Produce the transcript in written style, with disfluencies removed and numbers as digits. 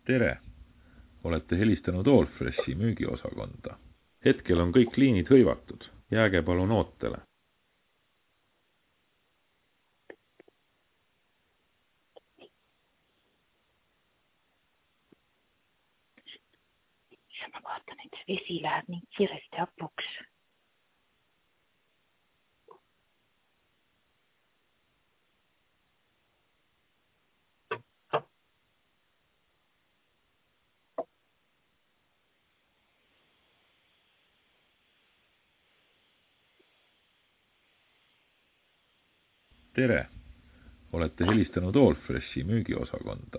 Tere! Olete helistanud Allfreshi müügiosakonda. Hetkel on kõik liinid hõivatud. Jääge palun ootele. Ma vaatan, et see vesi läheb nii kiiresti hapuks. Tere! Olete helistanud Allfreshi müügiosakonda.